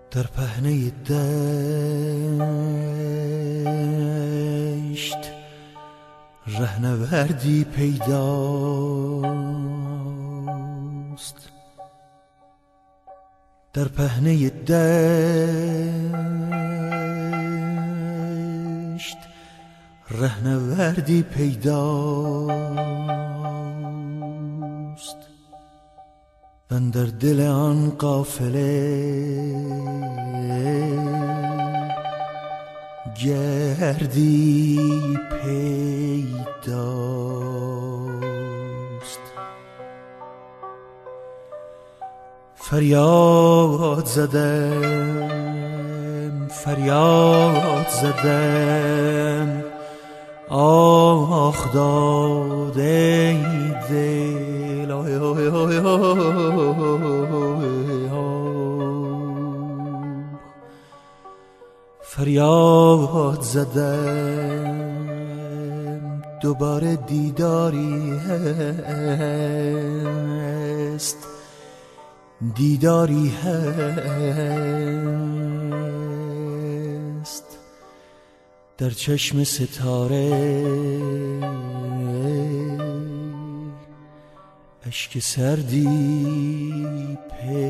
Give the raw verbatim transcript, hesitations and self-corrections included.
در پهنه دشت رهنوردی پیداست. در پهنه دشت رهنوردی پیداست. من در دل آن قافله گردی پیداست. فریاد زدم فریاد زدم آخ داد ای دل، آی آی آی آی، فریاد زدم دوباره دیداری هست، دیداری هست در چشم ستاره، اشک سردی پیداست.